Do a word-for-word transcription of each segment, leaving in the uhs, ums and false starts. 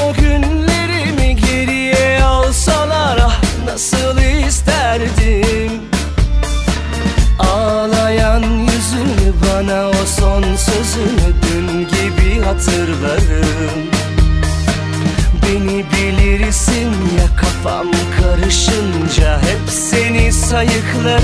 o günlerimi geriye alsalar, ah nasıl isterdim. Ağlayan yüzünü, bana o son sözünü dün gibi hatırlarım. Beni bilirsin ya, kafam karışınca hep seni sayıklarım.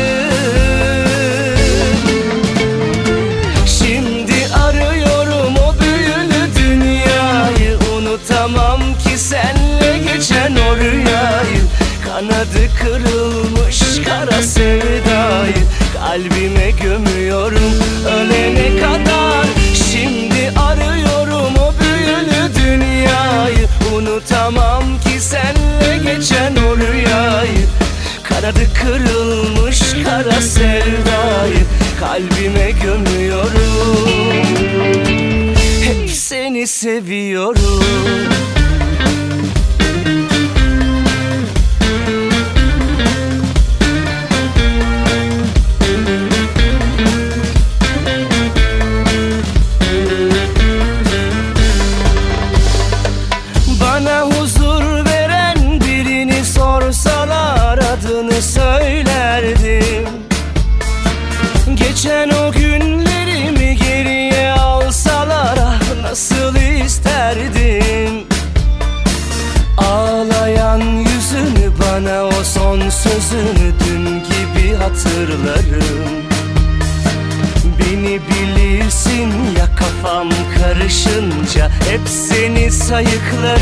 Şimdi arıyorum o büyülü dünyayı, unutamam ki senle geçen o rüyayı. Kanadı kırılmış kara sevdayı kalbime gömüyorum ölene kadar. Şimdi arıyorum o büyülü dünyayı, unutamam ki senle geçen o rüyayı. Kanadı kırılmış kara sevdayı kalbime gömüyorum. Hep seni seviyorum. Bana huzur veren birini sorsalar, adını söylerdim. Geçen o günlerimi geriye alsalar, ah nasıl isterdim. Ağlayan yüzünü, bana o son sözünü dün gibi hatırlarım. Beni bilirsin ya, kafam karışınca hep seni sayıklarım.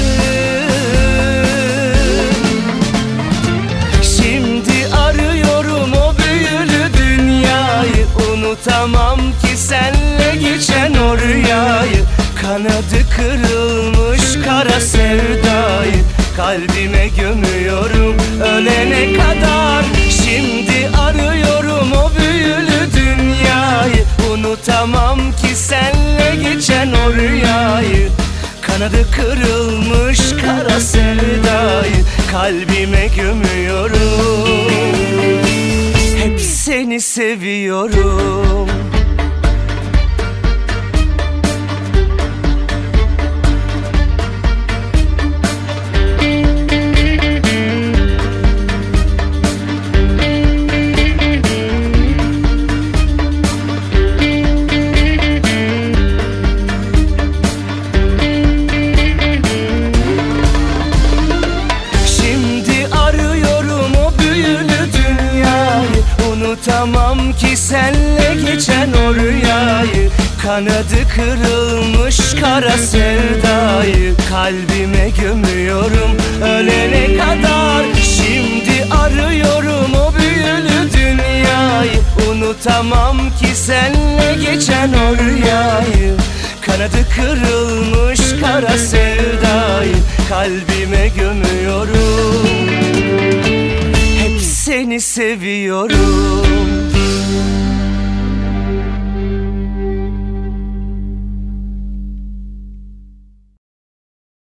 Şimdi arıyorum o büyülü dünyayı, unutamam ki senle geçen o rüyayı. Kanadı kırılmış kara sevdayı kalbime gömüyorum ölene kadar. Şimdi arıyorum o büyülü dünyayı, unutamam ki senle geçen o rüyayı. Kanadı kırılmış kara sevdayı kalbime gömüyorum. Hep seni seviyorum. Unutamam ki senle geçen o rüyayı. Kanadı kırılmış kara sevdayı kalbime gömüyorum ölene kadar. Şimdi arıyorum o büyülü dünyayı, unutamam ki senle geçen o rüyayı. Kanadı kırılmış kara sevdayı kalbime gömüyorum. Hep seni seviyorum.